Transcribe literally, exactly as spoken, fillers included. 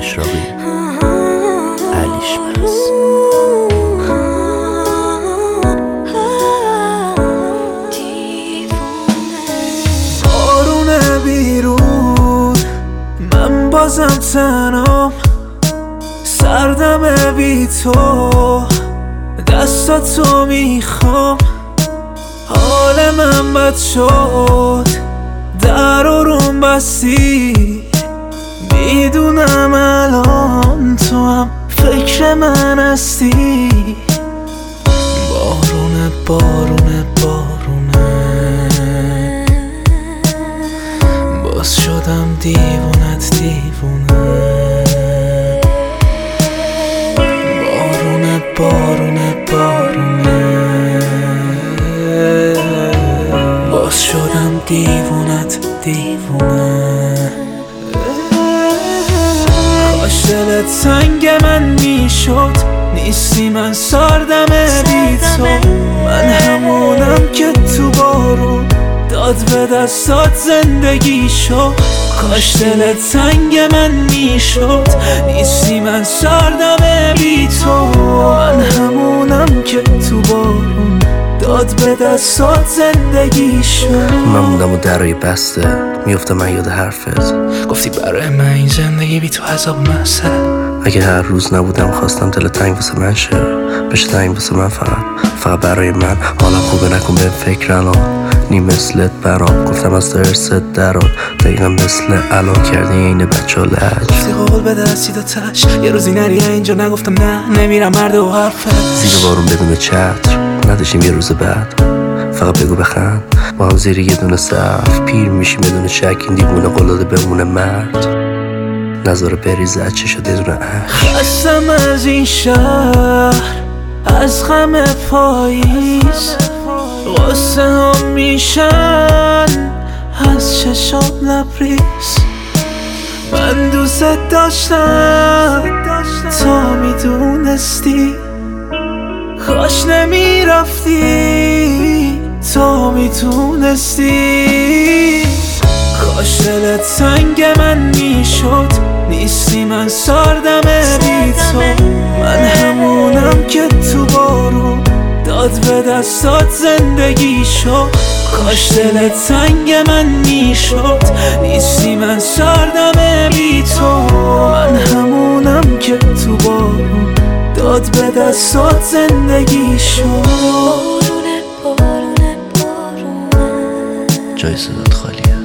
اشراقی علیش بس. بارونه بیرون من بازم تنام، سردم بی تو دستاتو میخوام. حال من بد شد در روم بستی، میدونم الان تو هم فکر من هستی. بارونه بارونه بارونه باز شدم دیوونت دیوونه. بارونه بارونه بارونه باز شدم دیوونت دیوونه. کاش دلت سنگ من میشد، نیستی من سردم بی تو. من همونم که تو بارون داد به دستات زندگی شد. کاش دلت سنگ من میشد، نیستی من سردم بی تو. من همونم که تو بارون داد به دستات زندگی شد. من موندم و درای بسته میفتم من یاد حرفت، گفتی برای من این زندگی بی تو عذاب مسته. اگه هر روز نبودم خواستم دل تنگ واسه من شه، بشه تنگ واسه من فقط فقط برای من. حالا خوبه نکن به فکر الان، نی مثلت برام گفتم از درست دران. دقیقا مثل الان کردی اینه بچه ها لج. گفتی قول بده از سید و تش، یه روزی نری اینجا. نگفتم نه نمیرم مرد و حرفت. زیر بارون بدون چتر نداشتیم یه روز بعد، فقط بگو بخند با هم زیر یه دونه سقف. پیر میشیم بدون شک این دیوونه قلاده بمونه مرد، نظاره بریزه از چشا بدون عشق. خستم از این شهر از غم پاییز، غصه هم میشن از چشام لبریز. من دوست داشتم تا میدونستی، کاش نمیرفتی تا میتونستی. کاش دلت سنگ من میشد، نیستی من سردم بی تو. من همونم که تو بارون داد به دستات زندگی شد. کاش دلت سنگ من میشد، نیستی من سردم بی تو. من همونم که تو بارون داد به دستات زندگی شد. جای صدات خالیه.